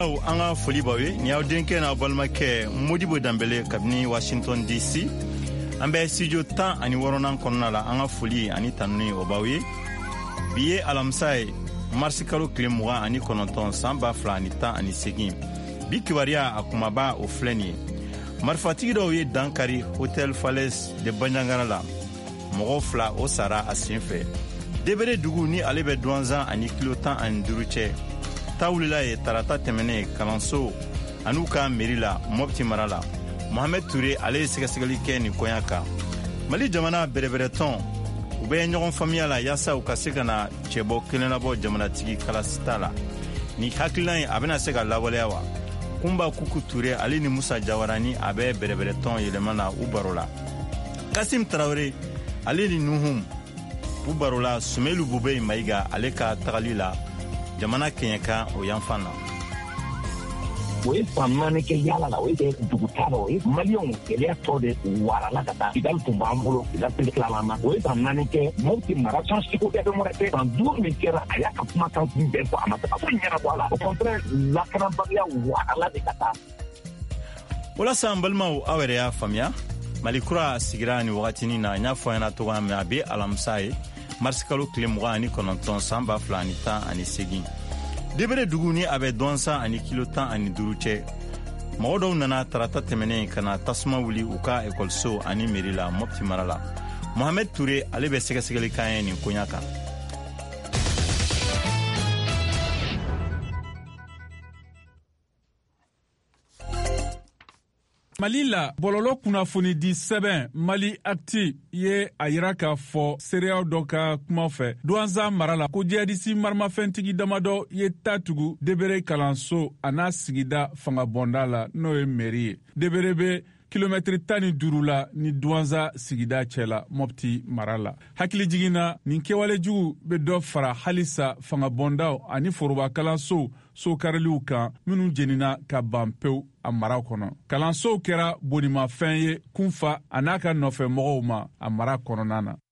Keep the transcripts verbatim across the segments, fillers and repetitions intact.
Anga foli bawe ni awdenke na balmake Modibo Dambele kabni Washington D C ambe studio tan ani woronan konnala anga foli ani tanni obawe biye alamsai marsikalo klemuga ani kononton samba flani tan ani segin bikiwaria akumaba o fleni marfatigi do ye dankari Hotel Falaise de Banjangara la mogo fla o sara asinfe debere dugu ni alebe douanza ani kilotan ani duruche tawulila ye tarata tɛmɛnen kalanso an'u ka meri la Mopti mara la Mohamed Touré ale ye sɛgɛsɛgɛli kɛ nin koɲa kan Mali jamana bɛrɛbɛrɛ tɔn u bɛ ɲɔgɔn faamuya la yaasa u ka se ka na cɛbɔ kelen labɔ jamanatigi kalasita la ni hakilina ye a bɛna se ka lawaleya wa Kumba Kuku Touré ale ni Musa Jawarani a bɛ bɛrɛbɛrɛ tɔn yɛlɛma na u baro la Kasim Traoré ale ni Nuhum u baro la Sumelu Bube Mayiga ale ka tagali la jamana kenyaka o yanfan na o ye famane ke yala la o ye dugutalo o ye malion kele to de wala la kata idal tumba mbolo ila pelklama o ye famane ke Mopti mara chance ko de mo rete en deux mille kera aya ka kuma kan be ko amata ko nyara wala au contraire la kana bagia wala la de kata wala sambalma o awere ya famia malikura sigirani wakatini na nyafo yana to ga me abi alamsai marsikalo klemuga ani kononton samba flani tan ani segin debere duguni abe donsa ani kilotan ani duruche modo nana tarata temene kana tasma wuli uka ekolso ani merila Mopti marala Mohamed Touré ale be sɛgɛsɛgɛli kan ni konyaka Mali la bololo kunnafoni di sɛbɛn Mali Acti ye a yira k'a fɔ seereyaw dɔ ka kuma fɛ douanza mara la ko jihadisi maramafɛntigi damadɔ ye ta tugu debere kalanso a n'a sigida fangabɔnda la n'o ye meri ye debere be kilomɛtiri tan ni duuru la ni douanza sigida cɛla Mopti mara la hakili jiginna nin kɛwale jugu be dɔ fara halisa fangabɔndaw ani foroba kalanso so kariliw kan minnu jenina ka ban pewu a mara kɔnɔ kalansow kɛra bonimafɛn ye kunfa a n'a ka nɔfɛmɔgɔw ma a mara kɔnɔna na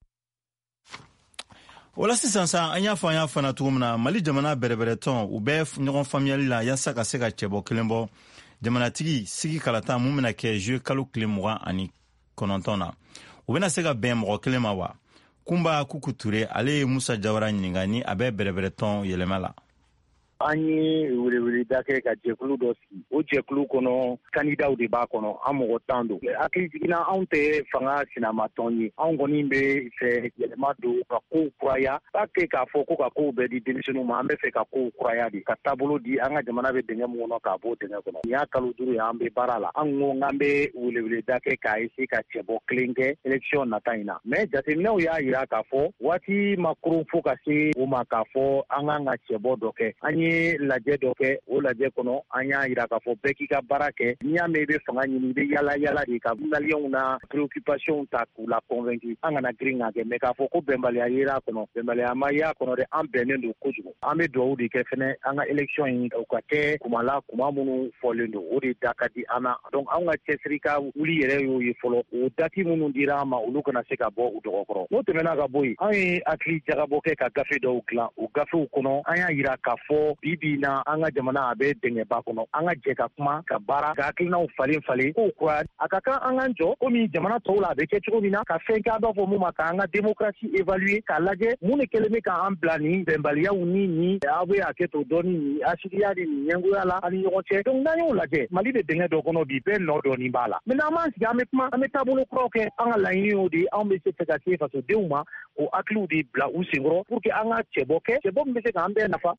wala sisan sa an y'a fɔ an y'a fana cogo min na Mali jamana bɛrɛbɛrɛ tɔn u bɛ ɲɔgɔn faamuyali la yaasa ka se ka cɛbɔ kelen bɔ jamanatigi sigi kalata mun bɛna kɛ juye kalo tile mugan ani kɔnɔntɔn na u bɛna se ka bɛn mɔgɔ kelen ma wa Kumba Kuku Touré ale ye Musa Jawara ɲininka ni a bɛ bɛrɛbɛrɛ tɔn yɛlɛma la an ye weleweleda kɛ ka jɛkulu dɔ sigi o jɛkulu kɔnɔ kandidaw de b'a kɔnɔ an mɔgɔ tan don hakili jiginna anw tɛ fanga sinamatɔn ye anw kɔni bɛ fɛ yɛlɛma don ka kow kuraya pas que k'a fɔ ko ka kow bɛɛ di denmisɛnninw ma an bɛ fɛ ka kow kuraya de ka taabolo di an ka jamana bɛ dingɛ mun kɔnɔ k'a bɔ dingɛ kɔnɔ nin y'a kalo duuru ye an bɛ baara la an ko k'an bɛ weleweleda kɛ k'a essayer ka cɛbɔ kelen kɛ élection nata in na mais jateminɛw y'a jira k'a fɔ waati ma koron fo ka se o ma k'a fɔ an kan ka cɛbɔ dɔ kɛ an ye lajɛ dɔ kɛ o lajɛ kɔnɔ an y'a jira k'a fɔ bɛɛ k'i ka baara kɛ n'i y'a mɛn i bɛ fanga ɲini i bɛ yala yala de ka maliyɛnw na préoccupation ta k'u la convaincre an kana girin k'a kɛ mais k'a fɔ ko bɛnbaliya yera kɔnɔ bɛnbaliya ma y'a kɔnɔ dɛ an bɛnnen don kojugu an bɛ dugawu de kɛ fɛnɛ an ka élection in u ka kɛ kumala kuma minnu fɔlen don o de da ka di an na donc an ka cɛsiri ka wuli yɛrɛ y'o ye fɔlɔ o dati minnu dira an ma olu kana se ka bɔ u dɔgɔkɔrɔ n'o tɛmɛna ka bɔ yen an ye hakili jagabɔ kɛ ka gafe dɔw dilan o gafew kɔnɔ an y'a jira k'a fɔ bi na an ka jamana a bɛ dɛngɛba kɔnɔ an ka jɛ ka kuma ka baara ka hakilinaw falen falen k'o kura a ka kan an k'an jɔ komi jamana tɔw la a bɛ kɛ cogo min na ka fɛn k'a b'a fɔ mun ma k'an ka démocratie évaluer k'a lajɛ mun de kɛlen bɛ k'an bila nin bɛnbaliyaw ni nin aw bɛ hakɛ to dɔɔni nin asidiya ni nin ɲɛngoya la ani ɲɔgɔn cɛ donc n'an y'o lajɛ Mali bɛ dɛngɛ dɔ kɔnɔ bi bɛɛ nɔ dɔɔni b'a la maintenant an b'an sigi an bɛ kuma an bɛ taabolo kuraw kɛ an ka laɲini y'o de ye anw bɛ se ka se fasodenw ma o hakiliw de bila u senkɔrɔ pour que an ka cɛbɔ kɛ cɛbɔ min bɛ se k'an bɛɛ nafa.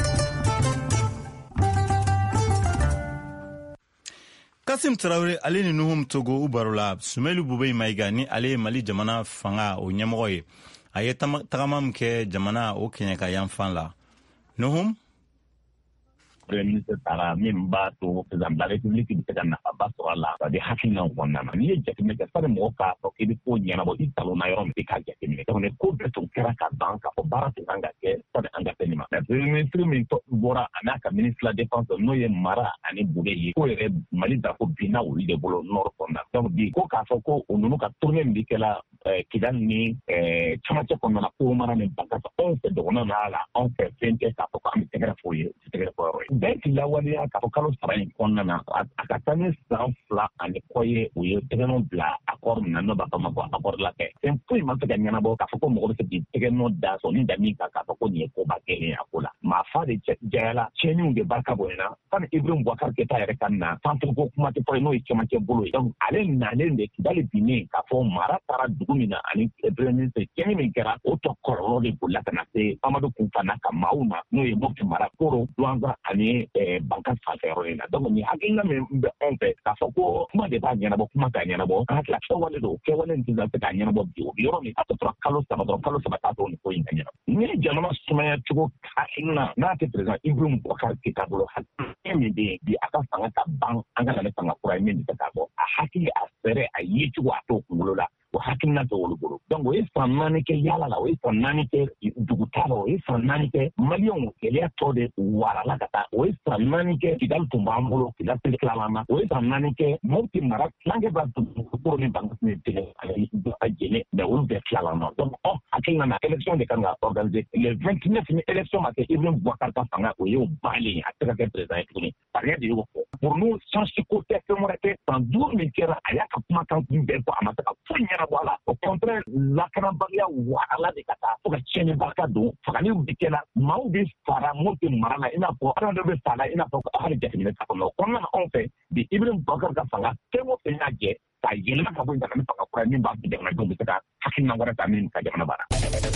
Kasim Traoré ale ni Nuhum Togo u baro la Sumelu Bube Mayiga ni ale ye Mali jamana fanga o ɲɛmɔgɔ ye a ye tagama min kɛ jamana o kɛɲɛ ka yanfan la Nuhum Premier ministre taara min b'a to président de la République bɛ se ka nafaba sɔrɔ a la c'est-à-dire hakilinaw kɔnɔna na n'i ye jateminɛ kɛ sani mɔgɔ k'a fɔ k'i bɛ ko ɲɛnabɔ i talonna yɔrɔ min i k'a jateminɛ donc ko bɛɛ tun kɛra ka ban k'a fɔ baara tun kan ka kɛ sani an ka se nin ma mais premier ministre min bɔra a n'a ka ministre de la défense n'o ye Mara ani Bube ye ko yɛrɛ Mali drapeau binna olu de bolo nord kɔnɔna donc bi ko k'a fɔ ko o ninnu ka tournée min bɛ kɛla Kidal ni camancɛ kɔnɔna na ko mara ni Bankasa anw fɛ dɔgɔnɔ na la anw fɛ fɛn tɛ k'a fɔ ko an bɛ tɛgɛrɛ fɔ ye tɛgɛrɛ fɔ yɔrɔ ye bɛɛ k'i lawaleya k'a fɔ kalo saba in kɔnɔna na a ka taa ni san fila ani kɔ ye u ye tɛgɛnɔ bila accord min na n'o b'a fɔ ma ko accord la kɛ fɛn foyi ma se ka ɲɛnabɔ k'a fɔ ko mɔgɔ bɛ se k'i tɛgɛnɔ da sɔn ni da min kan k'a fɔ ko nin ye koba kɛlen a ko la maa fa de jɛyala tiɲɛniw de barika bonyana fani Ibrahim Boubacar Keita yɛrɛ ka na centre ko kuma tɛ fɔ n'o ye cɛmancɛ bolo ye donc ale nalen de Kidali binnen k'a fɔ mara taara dugu min na ani premier ministre tiɲɛni min kɛra o tɔ kɔlɔlɔ de bolila ka na se Amadu Kunfana ka maaw ma n'o ye Mopti mara Koro Douentza ani Bankasa fanfɛ yɔrɔ in na donc nin hakilina min bɛ anw fɛ k'a fɔ ko kuma de b'a ɲɛnabɔ kuma t'a ɲɛnabɔ ka hakili kɛwale don kɛwale in tɛ se k'a ɲɛnabɔ bi o yɔrɔ min a tɔ tora kalo saba dɔrɔn kalo saba t'a to nin ko in ka ɲɛnabɔ ni jamana sumaya cogo hakilina n'a tɛ président Ibrahim Boubacar Keita bolo hakilina min bɛ yen bi a ka fanga ka ban an ka na ne fanga kura ye min bɛ se k'a fɔ a hakili a fɛrɛ a ye cogo a t'o kunkolo la o hakilina tɛ olu bolo donc o ye san naani kɛ yaala la o ye san naani kɛ dugutaa la o ye san naani kɛ maliyɛnw gɛlɛya tɔ de warala ka taa o ye san naani kɛ Kidali tun b'an bolo Kidali tɛ tilala an na o ye san naani kɛ Mopti mara tilankɛ b'a Koro ni Bankasa ni tigɛ ani a jɛnɛ mais olu bɛɛ tilala an na donc ɔ hakilina na élection de kan ka organiser le vingt-neuf ni élection ma kɛ Ibrahim Boubacar ka fanga o y'o baalen a tɛ ka kɛ président ye tuguni rien de y'o fɔ pour nous chance ko tɛ fɛn wɛrɛ tɛ san duuru min kɛra a y'a ka kumakan kun bɛɛ fɔ a ma se ka foyi ɲɛnabɔ a la au contraire lakanabaliya warala de ka taa fo ka tiɲɛniba don fagaliw bɛ kɛ la maaw bɛ fara Mopti mara la i n'a fɔ adamadenw bɛ fara i n'a fɔ hali jateminɛ ta kɔnɔ o kɔnɔna na anw fɛ bi Ibrahim Boubacar ka fanga fɛn o fɛn y'a jɛ ka yɛlɛma ka bɔ yen ka na ni fanga kura ye min b'a to jamanadenw bɛ se ka hakilina wɛrɛ ta min ka jamana baara.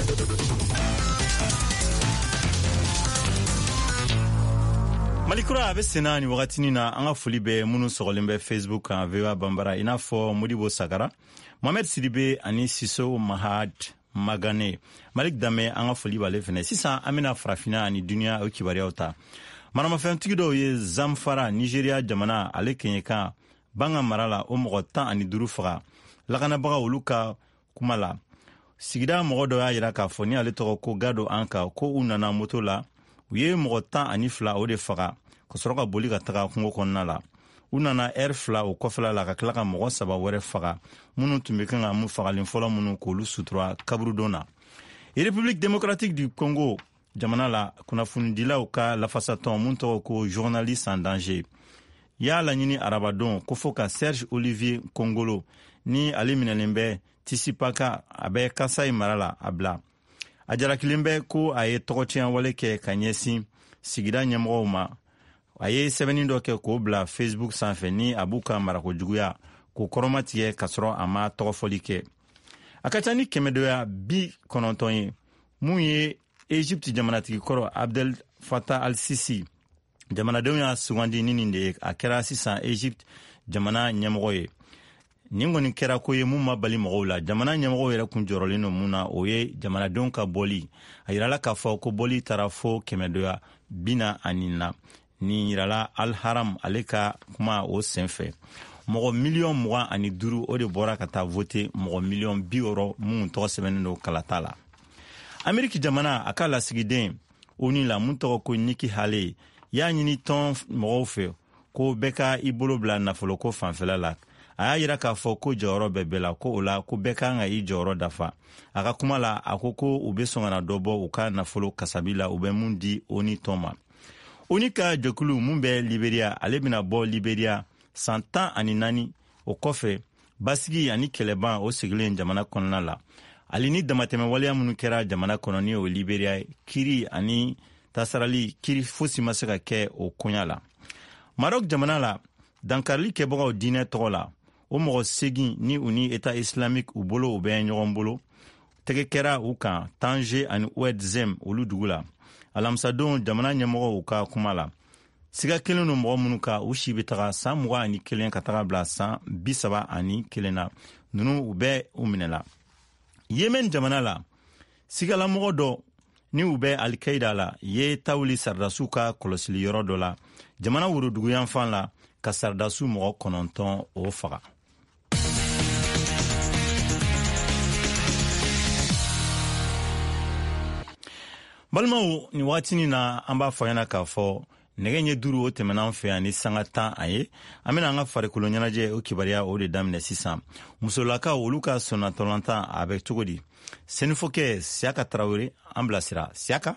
Malikura a bɛ senna ni wagatinin na an ka foli bɛ minnu sɔgɔlen bɛ Facebook kan V O A Banbara i n'a fɔ Modibo Sagara Mohamed Sidibe ani Siso Mahad Magane Malik Dame an ka foli b'ale fɛnɛ sisan an bɛna farafina ani duniya o kibaruyaw ta maramafɛntigi dɔw ye Zamfara Nigeria jamana ale kɛɲɛkan Banga mara la o mɔgɔ tan ani duuru faga lakanabaga olu ka kuma la sigida mɔgɔ dɔ y'a yira k'a fɔ ni ale tɔgɔ ko Gado Anka ko u nana moto la u ye mɔgɔ tan ani fila o de faga ka sɔrɔ ka boli ka taga kungo kɔnɔna la u nana ɛri fila o kɔfɛla la ka tila ka mɔgɔ saba wɛrɛ faga minnu tun bɛ kan ka mun fagalen fɔlɔ minnu k'olu sutura kaburudon na République démocratique du Congo jamana la kunnafonidilaw ka lafasatɔn mun tɔgɔ ko journaliste en danger y'a laɲini arabadon ko fɔ ka Serge Olivier Kongolo ni ale minɛlen bɛ Tisipaka a bɛ Kasai mara la a bila a jarakilen bɛ ko a ye tɔgɔtiɲɛ wale kɛ ka ɲɛsin sigida ɲɛmɔgɔw ma a ye sɛbɛnni dɔ kɛ k'o bila Facebook sanfɛ ni a b'u ka marakojuguya k'o kɔrɔmatigɛ ka sɔrɔ a ma tɔgɔfɔli kɛ a ka ca ni kɛmɛdɔya bi kɔnɔntɔn ye mun ye Egypte jamanatigi kɔrɔ Abdel Fattah al-Sisi jamanadenw y'a sugandi ni nin de ye a kɛra sisan Egypte jamana ɲɛmɔgɔ ye nin kɔni kɛra ko ye mun ma bali mɔgɔw la jamana ɲɛmɔgɔw yɛrɛ kun jɔrɔlen don mun na o ye jamanadenw ka bɔli a yirala k'a fɔ ko bɔli taara fo kɛmɛdɔya bina ani na ni yirala Al-Haram ale ka kuma o senfɛ mɔgɔ miliyɔn mugan ani duuru o de bɔra ka taa vote mɔgɔ miliyɔn bi wɔɔrɔ mun tɔgɔ sɛbɛnnen don kalata la Ameriki jamana a ka lasigiden o ni la mun tɔgɔ ko Nikki Haley y'a ɲini tɔn mɔgɔw fɛ ko bɛɛ ka i bolo bila nafolo ko fanfɛla la a y'a yira k'a fɔ ko jɔyɔrɔ bɛɛ bɛɛ la ko o la ko bɛɛ kan ka i jɔyɔrɔ dafa a ka kuma la a ko ko u bɛ sɔn ka na dɔ bɔ u ka nafolo kasabi la u bɛ mun di o ni tɔn ma o ni ka jɛkulu mun bɛ Liberia ale bɛna bɔ Liberia san tan ani naani o kɔfɛ basigi ani kɛlɛban o sigilen jamana kɔnɔna la ali ni damatɛmɛwaleya minnu kɛra jamana kɔnɔ ni o Liberia kiri ani tasarali kiri fosi ma se ka kɛ o koɲa la Maroc jamana la dankarili kɛbagaw diinɛ tɔgɔ la o mɔgɔ segin ni u ni État islamique u bolo u bɛ ɲɔgɔn bolo tɛgɛ kɛra u kan Tanger ani Ouedzem olu dugu la alamisadon jamana ɲɛmɔgɔw ka kuma la siga kelen no mɔgɔ minnu ka u si bɛ taga san mugan ani kelen ka taga bila san bi saba ani kelen na ninnu u bɛ u minɛla Yemen jamana la sigalamɔgɔ dɔ ni u bɛ Al-Qaida la ye tawuli sardasiw ka kɔlɔsili yɔrɔ dɔ la jamana worodugu yanfan la ka sardasiw mɔgɔ kɔnɔntɔn o faga balimaw ni waatini na an b'a fɔ yana k'a fɔ nɛgɛ ɲɛ duuru o tɛmɛna an fɛ yan ni sanga tan a ye an bena an ka farikolo ɲɛnajɛ o kibariya o de daminɛ sisan. musolakaw olu ka sɔnnatɔlantan a bɛ cogo di? senifokɛ Siaka Tarawele an bilasira. Siaka.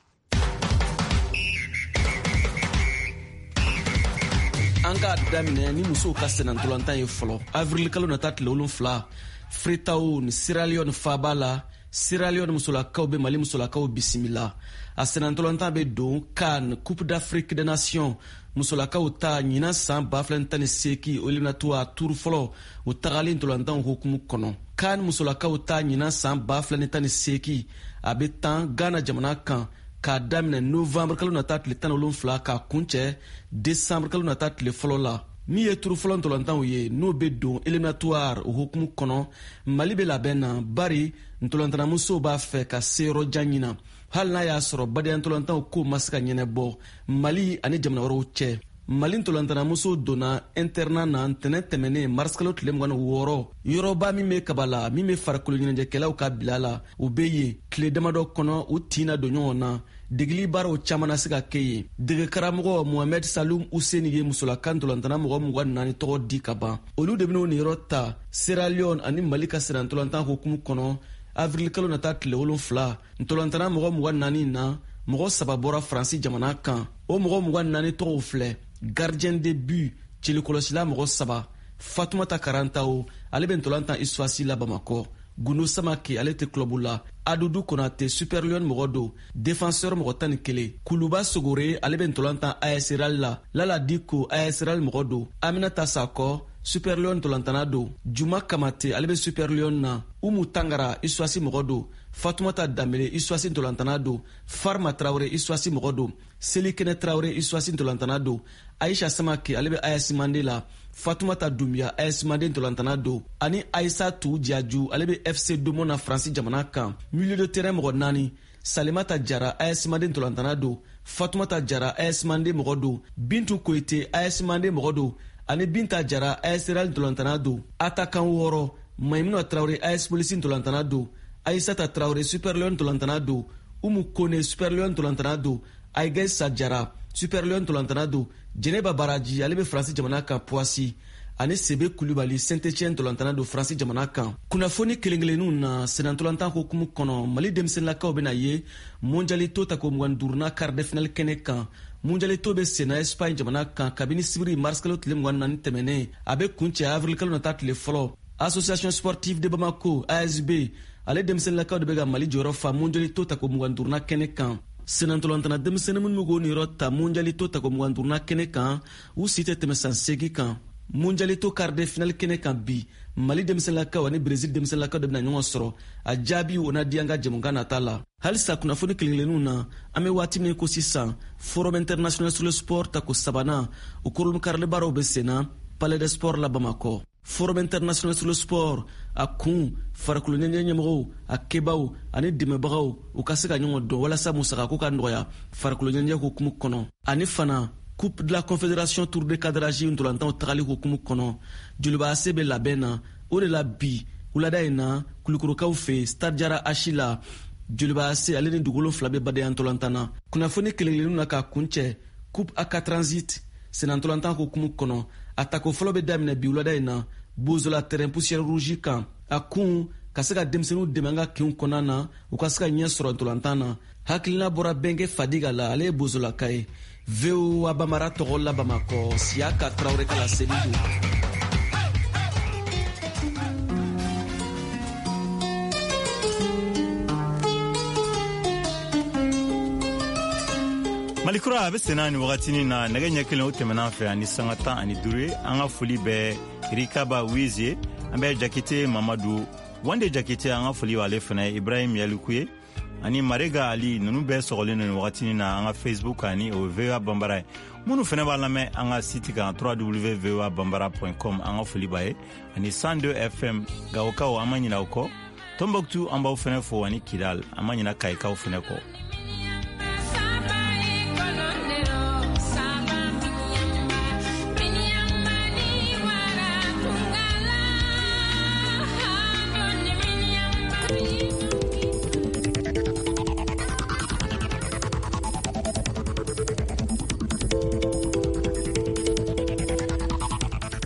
an k'a daminɛ ni musow ka sɛnɛntolantan ye fɔlɔ avril kalo nata tile wolonfila Freetown ni Sierra Leone faaba la. Sierra Leone musolakaw be Mali musolakaw bisimila. A sɛnɛntolantan be don CAN Coupe d'Afrique des Nations musolakaw ta ɲinan san ba fila tan ni seki o eliminatoire tour fɔlɔ o tagali ntolantan hokumu kɔnɔ. CAN musolakaw ta ɲinan san ba fila tan ni seki a be tan Ghana jamana kan k'a daminɛ novembre kalo nata tile tan ni wolonfila k'a kuncɛ décembre kalo nata tile fɔlɔ la. Min ye turu fɔlɔ ntolantanw ye n'o be don eliminatoire o hokumu kɔnɔ Mali be labɛn na bari ntolantanamusow b'a fɛ ka se yɔrɔ jan ɲina hali n'a y'a sɔrɔ badeya ntolantanw ko ma se ka ɲɛnɛbɔ Mali ani jamana wɛrɛw cɛ. Mali ntolantanamusow donna internat na ntɛnɛn tɛmɛnen mars kalo tile mugan ni wɔɔrɔ yɔrɔba min be kabala min be farikolo ɲɛnajɛkɛlaw ka bila la u be yen tile damadɔ kɔnɔ u tin na don ɲɔgɔn na. Degili baaraw caman na se ka kɛ yen. Dege karamɔgɔ Mohamed Saloum Ouseni ye musolaka ntolantana mɔgɔ mugan naani tɔgɔ di ka ban. Olu de ben'o niyɔrɔ ta Sierra Leone ani Mali ka sɛnɛntolantan hokumu kɔnɔ avril kalo nata tile wolonfila ntolantana mɔgɔ mugan naani na mɔgɔ saba bɔra Faransi jamana kan. O mɔgɔ mugan naani tɔgɔw filɛ: gardien de but cilikɔlɔsila mɔgɔ saba Fatumata Karantao ale be ntolantan Issoisi la Bamakɔ. Gunu Samake ale te klubu la. Adudu Konate Super Lion mɔgɔ do défenseur mɔgɔ tan ni kelen. Kuluba Sogore ale be ntolantan A S Real la. Lala Diko A S Real mɔgɔ do. Aminata Sakɔ Super Lion ntolantana do. Juma Kamate ale be Super Lion na. Umu Tangara Issoisi mɔgɔ do. Fatumata Dambele Issoisi ntolantana do. Farma Traoré Issoisi mɔgɔ do. Selikene Traoré Issoisi ntolantana do. Aisha Samake ale be A S Mande la. Fatumata Doumbia A S Mande ntolantana do. Ani Aïssatou Diadjou ale be F C Domo na Faransi jamana kan. Milieu de terrain mɔgɔ naani Salimata Jara A S Mande ntolantana do. Fatumata Jara A S Mande mɔgɔ do. Bintu Koite A S Mande mɔgɔ do. Ani Binta Jara A S Real ntolantana do. Attaquant wɔɔrɔ Maïmouna Traoré A S Police ntolantana do. Aïssata Traoré Super Lion ntolantana do. Umu Kone Super Lion ntolantana do. Aïgaïssa Jara Super Lion ntolantana do. Jeneba Baraji ale be Faransi jamana kan Poissy. Ani Sebe Kulibali Saint-Etienne ntolantana do Faransi jamana kan. Kunnafoni kelenkelenninw na sɛnɛntolantan hokumu kɔnɔ Mali denmisɛnninlakaw bena ye mondialito tako mugan duruna quart de finale kɛnɛ kan. Mondialito be senna Espagne jamana kan kabini sibiri mars kalo tile mugan naani tɛmɛnen a be kuncɛ avril kalo nata tile fɔlɔ. Association sportive de Bamako A S B ale denmisɛnninlakaw de be ka Mali jɔyɔrɔ fa mondialito tako mugan duruna kɛnɛ kan. Sɛnɛntolantana denmisɛnnin minnu b'o niyɔrɔ ta mondialito tako mugan duruna kɛnɛ kan u si tɛ tɛmɛ san seegin kan. Mondialito quart de finale kɛnɛ kan bi Mali denmisɛnninlakaw ani Brésil denmisɛnninlakaw de bena ɲɔgɔn sɔrɔ a jaabi o na di an ka jɛmukan nata la. Halisa kunnafoni kelenkelenninw na an be waati min ko sisan Forum international sur le sport tako sabanan o kurulum karili baaraw be senna Palais de Sport la Bamakɔ. Forum international sur le sport a kun farikolo ɲɛɲɛ ɲɛmɔgɔw a kɛbaw ani dɛmɛbagaw u ka se ka ɲɔgɔn dɔn walasa musakako ka nɔgɔya farikolo ɲɛɲɛ hokumu kɔnɔ. Ani fana Coupe de la Confédération Tour de Cadrage ntolantanw tagali hokumu kɔnɔ joliba ase be labɛn na o de la bi wulada in na Kulukorokaw fe Stade Jara Achi la joliba ase ale ni dugukolo fila be badeya ntolantan na. Kunnafoni kelenkelenninw na k'a kuncɛ Coupe A K Transit sɛnɛntolantan hokumu kɔnɔ a tako fɔlɔ be daminɛ bi wulada in na Bozola terrain poussière rouge kan a kun ka se ka denmisɛnninw dɛmɛ an ka kinw kɔnɔna na u ka se ka ɲɛ sɔrɔ ntolantan na. Hakilina bɔra Bɛnkɛ Fadiga la ale ye Bozolaka ye. V O A Bambara tɔgɔ la Bamakɔ Siaka Traoré ka laseli do. Malikura a be senna ni wagatinin na nɛgɛ ɲɛ kelen o tɛmɛna fɛ ani sanga tan ani duuru ye an ka foli bɛ Rikaba Wiz ye an bɛ Jakite Mamadu Wande Jakite an ka foli b'ale fɛnɛ Ibrahim Yaliku ye ani Marega Ali nunu bɛɛ sɔgɔlen ni wagatinin na an ka Facebook ani o V O A Bambara ye minnu fɛnɛ b'a lamɛn an ka site kan w w w point v o a bambara point com an ka foli b'a ye ani cent deux F M Gawokaw an ma ɲina o kɔ Tombouctou an b'aw fɛnɛ fo ani Kidal an ma ɲina Kayikaw fɛnɛ kɔ.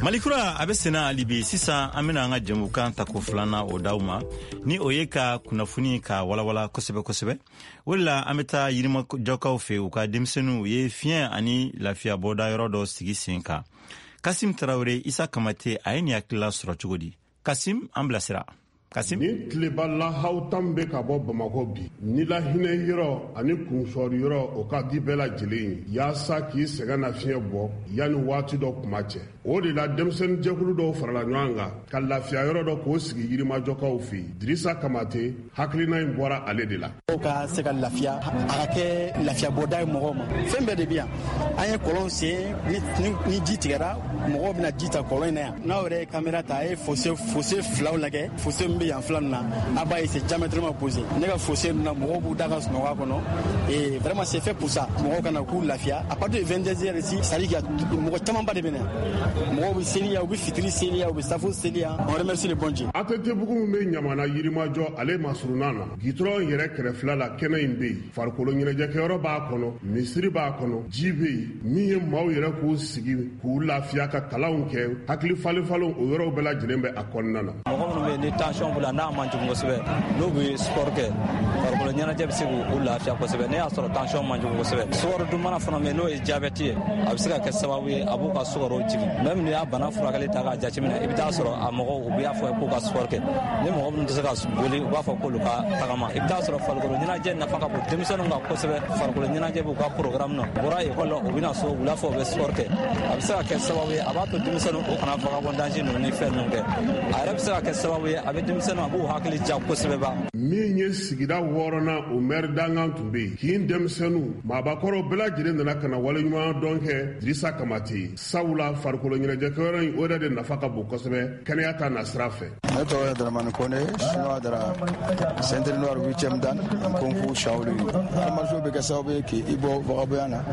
Malikura a bɛ sena hali bi sisan an bɛna an ka jɛmukan ta ko filana o d'aw ma ni o ye ka kunnafoni ka walawala kosɛbɛ kosɛbɛ. O de la an bɛ taa yirimajɔkaw fɛ u ka denmisɛnninw ye fiɲɛ ani lafiya bɔda yɔrɔ dɔ sigi sen kan. Kasim Tarawele, Isa Kamate a ye nin hakilila sɔrɔ cogo di? Kasim, an bilasira. Kasim? Ni tileba lahaw tan bɛ ka bɔ Bamako bi, ni la hinɛ yɔrɔ ani kunsɔri yɔrɔ o ka di bɛɛ lajɛlen ye yaasa k'i sɛgɛn na fiɲɛ bɔ yanni waati dɔ kuma cɛ. O de la denmisɛnnin jɛkulu dɔw farala ɲɔgɔn kan ka lafiya yɔrɔ dɔ k'o sigi yirimajɔkaw fɛ yen. Dirisa Kamate hakilina in bɔra ale de la. O ka se ka lafiya a ka kɛ lafiya bɔda ye mɔgɔw ma. Fɛn bɛɛ de bɛ yan. An ye kɔlɔn sen ni ji tigɛra mɔgɔw bɛna ji ta kɔlɔn in na yan. N'aw yɛrɛ ye kamera ta a ye fossé fossé filaw lajɛ. Fossé min bɛ yan fila na a b'a ye c'est diamétralement opposé. Ne ka fossé ninnu na mɔgɔw b'u da ka sunɔgɔ a kɔnɔ et vraiment c'est fait pour ça. Mɔgɔw kana k'u lafiya. À partir de vingt-deux heures ici, c'est à dire que mɔgɔ camanba de bɛ na yan. Mɔgɔw bɛ seliya u bɛ fitiri seliya u bɛ safo seliya. On remercie le bon Dieu. A T T bugu min bɛ ɲamana yirimajɔ ale masurunan na gitɔrɔn yɛrɛ kɛrɛfɛla la kɛnɛ in bɛ yen farikolo ɲɛnajɛkɛyɔrɔ b'a kɔnɔ misiri b'a kɔnɔ ji bɛ yen min ye maaw yɛrɛ k'u sigi k'u lafiya ka kalanw kɛ hakili falen falen o yɔrɔw bɛɛ lajɛlen bɛ a kɔnɔna na. Mɔgɔ minnu bɛ yen ni tension b'u la n'a man jugu kosɛbɛ n'u bɛ sport kɛ farikolo ɲɛnajɛ bɛ se k'u lafiya kosɛbɛ ne y'a sɔrɔ tension man jugu kosɛbɛ. Sukaro dunbana fana bɛ yen n'o ye diabète ye a bɛ se ka kɛ sababu ye a b'u ka sukaro jigin même ni y'a bana furakɛli ta k'a jateminɛ i bɛ taa sɔrɔ a mɔgɔw u bɛ y'a fɔ k'u ka sport kɛ ni mɔgɔ minnu tɛ se ka boli u b'a fɔ k'olu ka tagama i bɛ taa sɔrɔ farikolo ɲɛnajɛ nafa ka bon denmisɛnninw kan kosɛbɛ farikolo ɲɛnajɛ b'u ka programme na u bɔra école la u bɛ na so wula fɛ u bɛ sport kɛ a bɛ se ka kɛ sababu ye a b'a to denmisɛnninw o kana vagabond danger ninnu ni fɛn ninnu kɛ a yɛrɛ bɛ se ka kɛ sababu ye a bɛ denmisɛnninw a b'u hakili ja kosɛbɛ ba. Min ye sigida wɔɔrɔnan o maire dangan tun bɛ yen k'i denmisɛnninw maabakɔrɔ bɛɛ lajɛlen nana ka na waleɲuman dɔn kɛ Dirisa Kamate sabula farikolo ɲɛnajɛkɛyɔrɔ in o yɛrɛ de nafa ka bon kosɛbɛ kɛnɛya ta na sira fɛ. Ne tɔgɔ ye Daramani Kone chinois dara centre noir huitième dan kung fu Shaolin. Formation bɛ kɛ sababu ye k'i bɔ vagabondya na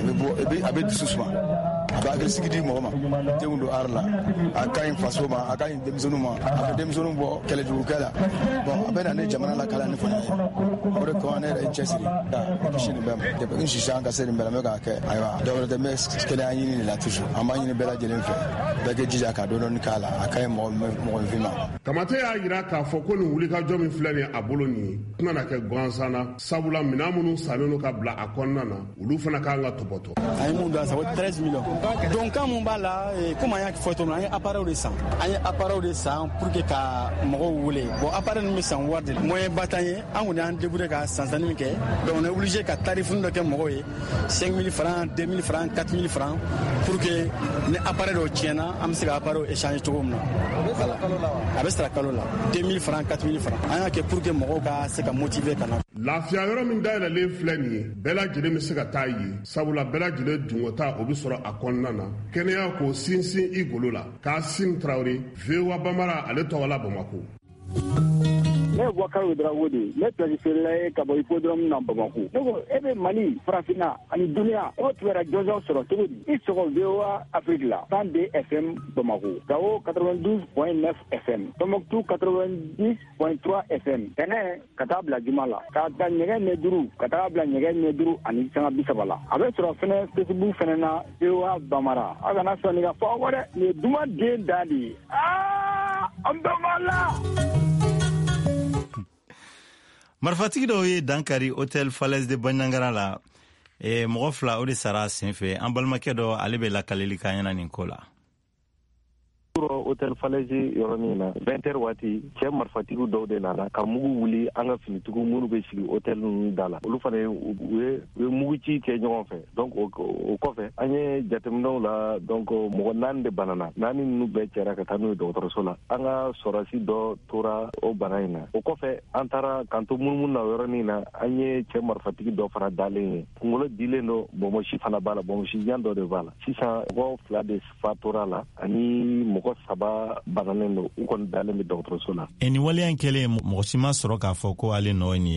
a bɛ dusu suma a bɛ hakilisigi di mɔgɔ ma denw don art la a ka ɲi faso ma a ka ɲi denmisɛnninw ma a bɛ denmisɛnninw bɔ kɛlɛjugukɛ la bon a bɛ na ne jamana lakala ni fana ye o de kama ne yɛrɛ ye cɛsiri ka kisi nin bɛɛ ma depuis n sisi an ka se nin bɛɛ la n bɛ k'a kɛ ayiwa dɔwɛrɛ tɛ n bɛ kɛnɛya ɲini de la toujours an b'a ɲini bɛɛ lajɛlen fɛ bɛɛ kɛ jija ka dɔɔni k'a la a ka ɲi mɔgɔninfin ma. Kamate y'a jira k'a fɔ ko nin wulikajɔ min filɛ nin ye a bolo nin ye tɛna kɛ gansan na sabula minɛn minnu sannen don ka bila a kɔnɔna na olu fana kan ka tɔbɔtɔ. A ye mun don a san ko treize millions donc kan mun b'a la komi an y'a fɔ cogo min an ye appareil de san an ye appareil de san pour que ka mɔgɔw wele bon appareil ninnu bɛ san wari de la moyen ba t'an ye an kɔni y'an débrouiller ka san sanni min kɛ donc on est obligé ka tarifini dɔ kɛ mɔgɔw ye cinq mille francs deux mille francs quatre mille francs pour que ni appareil dɔw tiɲɛna an bɛ se ka appareil échanger cogo min na a bɛ sara kalo la deux mille francs quatre mille francs an y'a kɛ pour que mɔgɔw ka se ka motiver ka na. Lafiya yɔrɔ min dayɛlɛlen filɛ nin ye bɛɛ lajɛlen bɛ se ka taa yen sabula bɛɛ lajɛlen dungɔta o bɛ sɔrɔ a kɔnɔna na kɛnɛya k'o sinsin i golo la Kasim Tarawele V O A Bamara ale tɔgɔ la Bamako. Ne ye Boubacar Ouedraogo de ye ne periférila ye ka bɔ hippodrome na Bamako ne ko e bɛ Mali farafinna ani duniya e bɛ tubara jɔnjɔn sɔrɔ cogo di i sɔgɔ V O A Afrique la cent deux F M Bamako Gao quatre-vingt-douze point neuf F M Tombouctou quatre-vingt-dix point trois F M Tɛnɛ ka taa bila Juma la ka ta ɲɛgɛn ɲɛ duuru ka taa bila ɲɛgɛn ɲɛ duuru ani sanga bi saba la a bɛ sɔrɔ fɛnɛ Facebook fɛnɛ na V O A Bamara a kana sɔn nin ka fɔ aw dɛ nin ye duman den da de ye aa an bɛɛ b'a la. Marifatigi dɔw ye dankari hôtel Falaise de Baɲangara la e mɔgɔ fila o de sara sen fɛ an balimakɛ dɔ ale bɛ lakaleli ka ɲɛna nin ko la. Hôtel Falaise yɔrɔnin na vingt heures waati cɛ marifatigiw dɔw de nana ka mugu wuli an ka finitigiw minnu bɛ sigi hôtel ninnu da la olu fana u ye mugu ci kɛ ɲɔgɔn fɛ donc o kɔfɛ an ye jateminɛw la donc mɔgɔ naani de banana naani ninnu bɛɛ cɛra ka taa n'u ye dɔgɔtɔrɔso la an ka sɔrɔsi dɔ tora o bana in na o kɔfɛ an taara k'an to munumunu na yɔrɔnin na an ye cɛ marifatigi dɔ fana dalen ye kunkolo dilen don bɔnbɔsi fana b'a la bɔnbɔsi jan dɔ de b'a la sisan mɔgɔ fila de fa tora la ani mɔgɔ saba bananen don u kɔni dalen bɛ dɔgɔtɔrɔso la. E ni waleya in kɛlen mɔgɔ si ma sɔrɔ k'a fɔ ko ale nɔ ye nin ye. Ɛɛ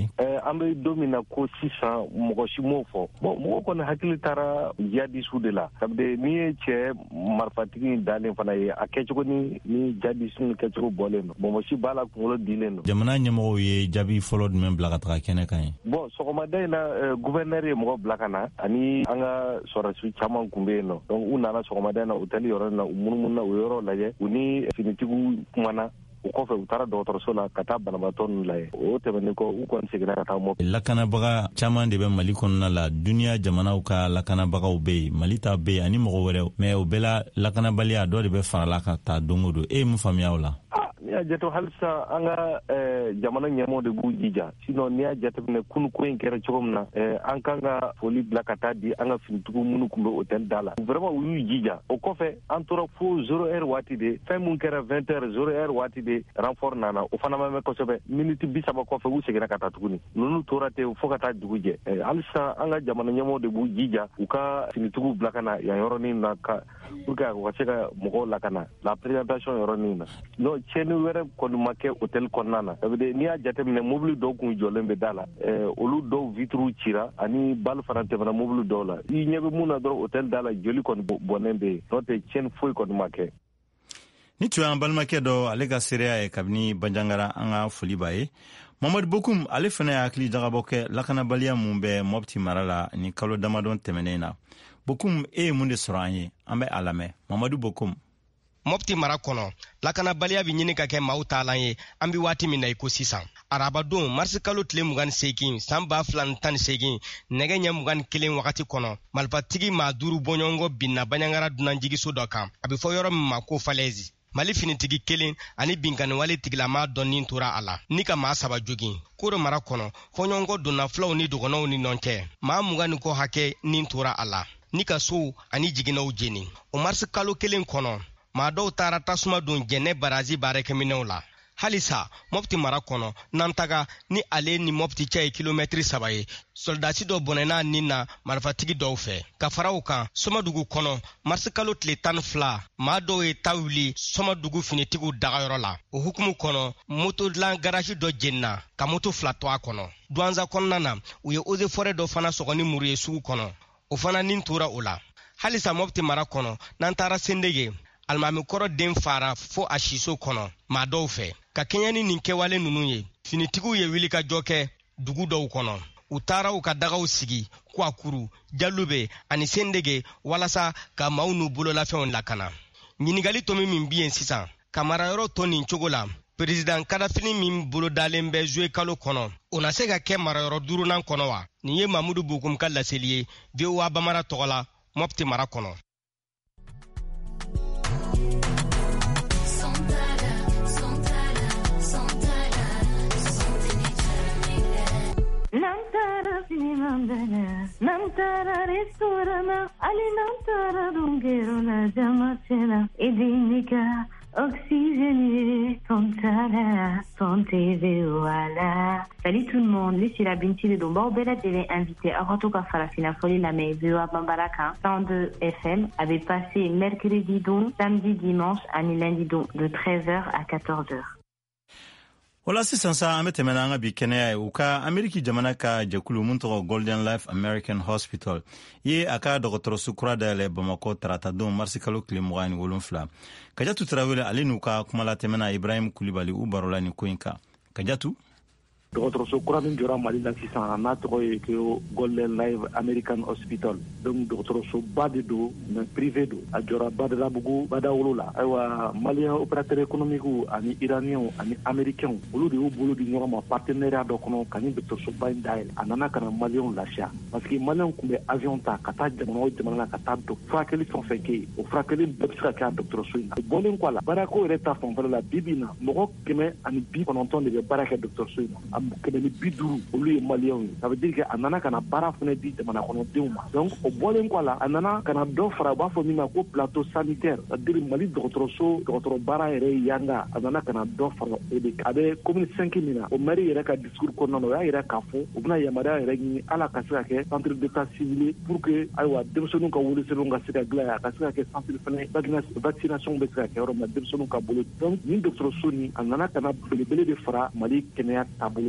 an bɛ don min na ko sisan mɔgɔ si m'o fɔ bon mɔgɔ kɔni hakili taara jihadisme de la sabu n'i ye cɛ marifatigi dalen fana ye a kɛcogo ni ni jihadisme kɛcogo bɔlen don bon mɔgɔ si b'a la kunkolo dilen don. jamana ɲɛmɔgɔw ye jaabi fɔlɔ jumɛn bila ka taga kɛnɛ kan ye. bon sɔgɔmada in na gouverneur ye mɔgɔ bila ka na ani an ka sɔrɔdasi caman kun bɛ yen nɔ donc u nana sɔgɔmada in na hôtel yɔrɔ in na u munumunu na o yɔrɔ lajɛ u ni finitigiw kumana o kɔfɛ u taara dɔgɔtɔrɔso la ka taa banabaatɔ ninnu lajɛ o tɛmɛnen kɔ u kɔni seginna ka taa Mɔpti. lakanabaga caman de bɛ Mali kɔnɔna la duniya jamanaw ka lakanabagaw bɛ yen Mali ta bɛ yen ani mɔgɔ wɛrɛw mais o bɛɛ la lakanabaliya dɔ de bɛ farala ka taa don o don e ye mun faamuya o la. n'i y'a jate halisa an ka jamana ɲɛmɔgɔ de b'u jija sinon n'i y'a jateminɛ kunu ko in kɛra cogo min na an kan ka foli bila ka taa di an ka finitigiw minnu tun bɛ hôtel da la vraiment u y'u jija o kɔfɛ an tora fo zéro heure waati de fɛn mun kɛra vingt heures zéro heure waati de renfort nana o fana ma mɛn kosɛbɛ miniti bi saba kɔfɛ u seginna ka taa tuguni ninnu tora ten fo ka taa dugu jɛ halisa an ka jamana ɲɛmɔgɔ de b'u jija u ka finitigiw bila ka na yan yɔrɔnin na ka pour que u ka se ka mɔgɔw lakana la présentation yɔrɔnin na non tiɲɛni wɛrɛ kɔni ma kɛ hôtel kɔnɔna na n'i y'a jateminɛ mobili dɔw kun jɔlen bɛ da la olu dɔw vitres cira ani balle fana tɛmɛna mobili dɔw la i ɲɛ bɛ mun na dɔrɔn hôtel da la joli kɔni bɔnnen bɛ yen n'o tɛ tiɲɛni foyi kɔni ma kɛ. ni tun y'an balimakɛ dɔ ale ka seereya ye kabini Banjangara an ka foli b'a ye Mamadu Bokum ale fana y'a hakili jagabɔ kɛ lakanabaliya mun bɛ Mɔpti mara la ni kalo damadɔ tɛmɛnen na Bokum e ye mun de sɔrɔ an ye an bɛ a lamɛn Mamadu Bokum. Mɔpti mara kɔnɔ lakanabaliya bɛ ɲini ka kɛ maaw taalan ye an bɛ waati min na i ko sisan arabadon marisi kalo tile mugan ni seegin san ba fila ni tan ni seegin nɛgɛ ɲɛ mugan ni kelen wagati kɔnɔ marifatigi maa duuru bɔɲɔgɔnkɔ binna Banjangara dunanjigiso dɔ kan a bɛ fɔ yɔrɔ min ma ko falɛzi Mali finitigi kelen ani binkaniwale tigilama dɔnnin tora a la ni ka maa saba jogin Koro mara kɔnɔ fɔɲɔgɔnkɔ donna filaw ni dɔgɔnɔw ni ɲɔgɔn cɛ maa mugan ni kɔ hakɛ nin tora a la ni ka sow ani jiginɛw jeni o marisi kalo kelen kɔnɔ maa dɔw taara tasuma don jɛnɛ barazi baarakɛminɛw la halisa Mɔpti mara kɔnɔ n'an taga ni ale ni Mɔpti cɛ ye kilomɛtiri saba ye soldasi dɔ bɔnɛna nin na marifatigi dɔw fɛ ka fara o kan Somadugu kɔnɔ marisi kalo tile tan ni fila maa dɔw ye ta wuli Somadugu finitigiw dagayɔrɔ la o hukumu kɔnɔ moto dilan garage dɔ jenina ka moto fila to a kɔnɔ Douanza kɔnɔna na u ye eaux et forêt dɔ fana sɔgɔ ni muru ye sugu kɔnɔ o fana nin tora o la halisa Mɔpti mara kɔnɔ n'an taara Sendege alimami kɔrɔ den fara fo a siso kɔnɔ maa dɔw fɛ ka kɛɲɛ ni nin kɛwale ninnu ye finitigiw ye wili ka jɔ kɛ dugu dɔw kɔnɔ u taara u ka dagaw sigi Kwakuru Jalube ani Sendege walasa ka maaw n'u bololafɛnw lakana ɲininkali tomi min bi yen sisan ka marayɔrɔ to nin cogo la Président Kadafini min bolodalen bɛ juillet kalo kɔnɔ o na se ka kɛ marayɔrɔ duurunan kɔnɔ wa nin ye Mamudu Bokum ka laseli ye V O A Bamara tɔgɔ la Mɔpti mara kɔnɔ. Namtara finimandana, namtara restorana, ali namtara dungero la jamacena, edinika, oxygéné, tontala, tonteve voilà. Salut tout le monde, c'est la Binti de Domba, Bella Télé invité à Rotoka Farafina Folie la Mai, V O A Bambaraka, cent deux F M, avait passé mercredi donc, samedi dimanche, ani lundi donc, de treize heures à quatorze heures. Wala sisan sa an bɛ tɛmɛ na an ka bi kɛnɛya ye u ka Ameriki jamana ka jɛkulu mun tɔgɔ Golden Life American Hospital ye a ka dɔgɔtɔrɔso kura dayɛlɛ Bamakɔ tarata don marisi kalo tile mugan ni wolonfila Kajatu Tarawele ale n'u ka kumalatɛmɛna Ibrahim Kulibali u barola ni ko in kan Kajatu. dɔgɔtɔrɔso kura min jɔra Mali la sisan n'a tɔgɔ ye ko Golden Life American Hospital donc dɔgɔtɔrɔsoba de don mais privé don a jɔra Badalabugu Badawolo la ayiwa malien opérateur économique ani iranien ani américain olu de y'u bolo di ɲɔgɔn ma partenariat dɔ kɔnɔ ka ni dɔgɔtɔrɔsoba in dayɛlɛ a nana ka na malien lafiya parce que malien tun bɛ avion ta ka taa jamana o jamana la ka taa furakɛli fɛn o fɛn kɛ yen o furakɛli bɛɛ bɛ se ka kɛ a dɔgɔtɔrɔso in na bɔlen kɔ a la baarako yɛrɛ ta fanfɛla la bi bi in na mɔgɔ kɛmɛ ani bi kɔnɔntɔn de bɛ baara kɛ dɔgɔtɔrɔso in na kɛmɛ ni bi duuru olu ye maliyɛnw ye ça veut dire que a nana ka na baara fana di jamana kɔnɔdenw ma donc o bɔlen kɔ a la a nana ka na dɔ fara u b'a fɔ min ma ko plateau sanitaire c'est à dire Mali dɔgɔtɔrɔso dɔgɔtɔrɔ baara yɛrɛ ye yanga a nana ka na dɔ fara o de kan a bɛ commune cinq min na o maire yɛrɛ ka discours kɔnɔna na o y'a yɛrɛ k'a fɔ u bɛna yamaruya yɛrɛ ɲini ala ka se ka kɛ centre d'état civil pour que ayiwa denmisɛnninw ka wolosɛbɛnw ka se ka dilan yan a ka se ka kɛ centre fana vaccination bɛ se ka kɛ yɔrɔ min na denmisɛnninw ka bolo donc nin dɔgɔtɔrɔso nin a nana ka na belebele de fara Mali kɛnɛya taabolo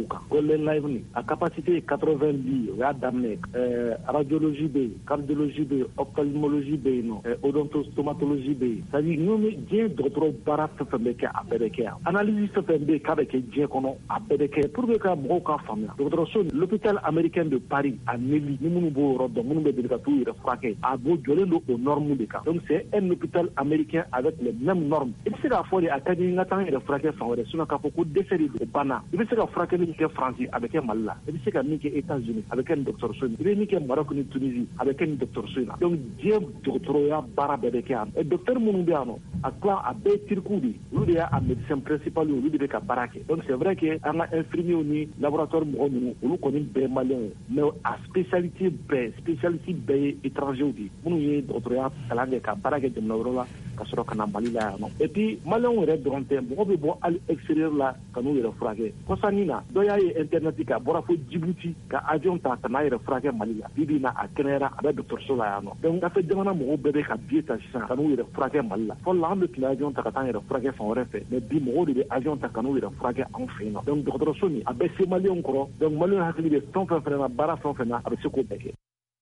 Mouka, Golden Live, à capacité quatre-vingt-dix, euh, radiologie B, cardiologie B, ophtalmologie B, non, euh, odontostomatologie B. C'est-à-dire, nous, bien d'autres barras fait à Bédeke. Analyse fait B, qu'avec Dien Kono à Bédeke, pour que Broka Famille. L'hôpital américain de Paris, à Nelly, nous nous bourrons, nous nous bénéficions de fraquer, à Beaujolais, aux normes des cas. Donc, c'est un hôpital américain avec les mêmes normes. Il s'est à fois à Kadinatan et de fraquer sans sur un capot décédé de Bana. Il s'est à fraquer le français avec un Malla. Il s'est à Niké États-Unis avec un docteur Soni. Il s'est à Maroc et Tunisie avec un docteur Soni. Donc, Dieu, docteur Bara Bédékéan. Et docteur Mounoubiano, à quoi à Bétirkoudi, lui, a un médecin principal, lui, de Baraké. Donc, c'est vrai qu'il y a un infirmier au laboratoire Mouronou, où nous connaissons des Maliens, mais à spécialité B, spécialité B étranger, nous y est docteur Kalange, Baraké de Naurova, Kasoro Kanambalila. Et puis, Maliens, on est dans le temps, on veut voir à l'extérieur là, quand nous y refraguer. Kosanina, doya y internet, ka borafo Djibouti, ka avion ta tanaï refraguer Malila, Bibina à Kenera, avec docteur Solayano. Donc, on a fait demander mon bébé à bier ta chien, quand nous y refraguer Malila. Faut l'âme de l'avion ta tanaï refraguer son refait, mais bimo de l'avion ta quand nous y refraguer en fin. Donc, docteur Soni, a baissé Malien encore, donc Malien a fait des temps fait faire bara son fait avec ce qu'on fait.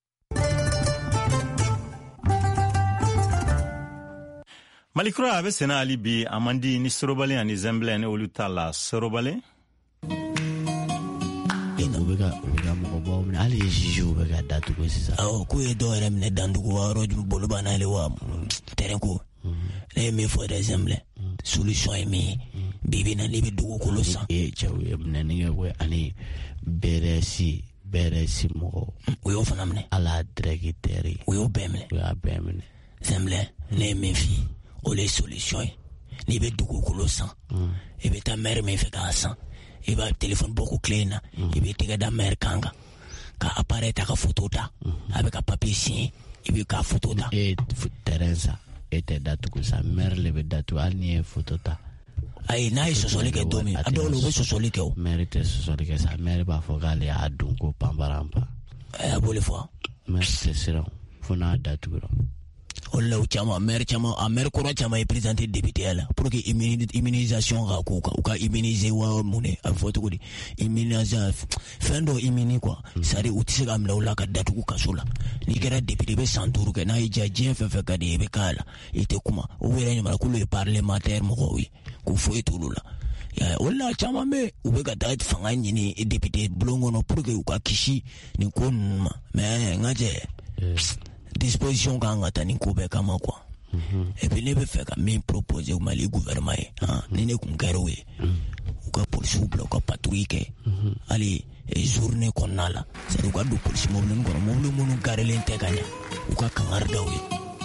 Malikura abe sena ali bi amandi ni sorobale ani zemble ne olutala sorobale ina bega bega mo bo mna ali jiju bega datu ko sisa o ku e do rem ne dandu ko ro ju bolu bana le wa terenko le mi fo de zemble solution e mi bibi na libi du ko lo san e chawe mna ne we ani beresi beresi mo o yo fanamne ala dregiteri o yo bemle o ya bemle zemble le mi fi o les solutions ni be dugu kulo san e be ta mère me fe ka san e ba téléphone beaucoup clé na e be tiga da mère kanga ka appareil ta ka photo ta avec un papier signé e be ka photo ta e Teresa e te datu ko sa mère le be datu ani photo ta ai na iso soli ke domi ado lo be so soli ke o mère te so soli ke sa mère ba fo gale adun ko pambarampa e abole fo mère te sera fo na datu ko Ola uchama mer chama amer kora chama e présenté député là pour que immunisation ga ko ka immuniser wa mune a foto ko di immunisation fendo immuni quoi sari utise ga mla ola ka datu ko kasola ni kera député be santuru ke na ija je fe fe ka de be kala ite kuma o wera nyama ko le parlementaire mo ko wi ko fo etulula ya ola chama me ube ka date fanga nyini député blongo no pour que ka kishi ni ko me ngaje disposition kanga tani kobe kama kwa et puis ne be feka mi proposer au Mali gouvernement hein ni ne kunkero we ka police ou bloc patrouille ali e journée konala c'est du ka du police mobile ngoro mobile monu gare lente kanya u ka kangarda we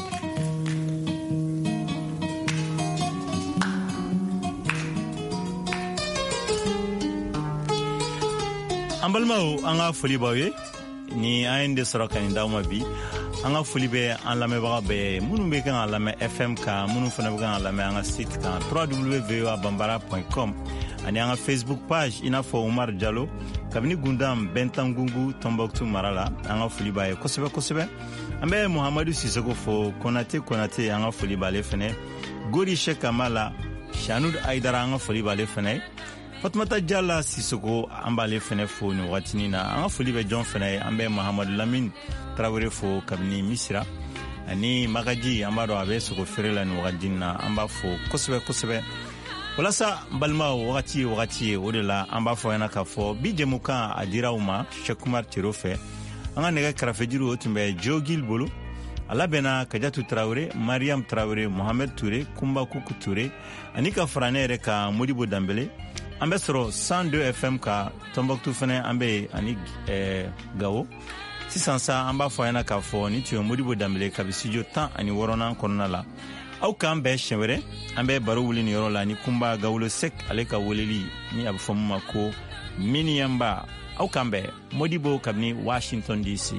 ambalmao anga foli bawe ni ainde soraka ni dawma bi anga foli be an lamɛbaga bɛɛ minnu be kan a lamɛn F M kan minnu fana be kan a lamɛn an ka site kan w w w point v o a bambara point com ani an ka Facebook page ina fɔ Umar Jalo kabini Gundam Bentangungu Tombouctou mara la an ka foli b'a ye kosɛbɛ kosɛbɛ an bɛ Muhamadu Sisoko fɔ Konate Konate an ka foli b'ale fɛnɛ Gori Sheikh Kamala Shanud Aidara an ka foli b'ale fɛnɛ Fatumata Jalla Sisoko an b'ale fɛnɛ fo ni wagatini na an ka foli bɛ jɔn fɛnɛ ye an bɛ Mahamadu Lamine Traoré fo kabini Misira ani Magaji an b'a dɔn a bɛ sogo feere la ni wagatini na an b'a fo kosɛbɛ kosɛbɛ walasa balimaw wagati wagati ye o de la an b'a fɔ yana k'a fɔ bi jɛmukan a dira u ma Cheikh Umar Tero fɛ an ka nɛgɛ kɛrɛfɛjuru o tun bɛ Jogil bolo a labɛnna Kajatu Traoré Mariam Traoré Mohamed Touré Kumba Kuku Touré ani ka fara ne yɛrɛ ka Modibo Dambele an bɛ sɔrɔ cent deux F M ka Tombouctou fɛnɛ an bɛ ani eh, Gawo sisan sa an b'a fɔ yana k'a fɔ ni tun ye Modibo Dambele kabi studio tan ani wɔɔrɔnan kɔnɔna la aw k'an bɛɛ siɲɛ wɛrɛ an bɛ baro wuli ni yɔrɔ la ni Kumba Gawulo Sek ale ka weleli ni a bɛ fɔ min ma ko Miniyamba aw k'an bɛɛ Modibo kabini Washington D C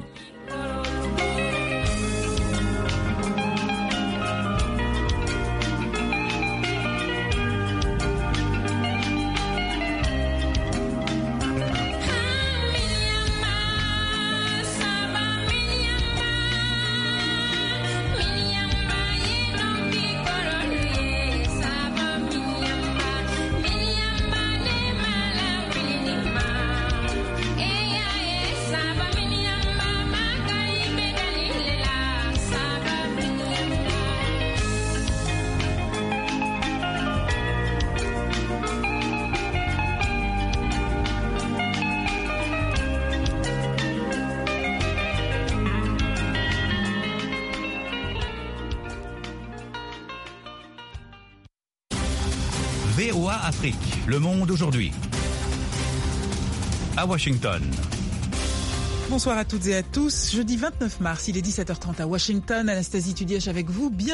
Bye. V O A Afrique, Le Monde aujourd'hui. À Washington. Bonsoir à toutes et à tous. Jeudi vingt-neuf mars, il est dix-sept heures trente à Washington. Anastasie Tudièche avec vous. Bien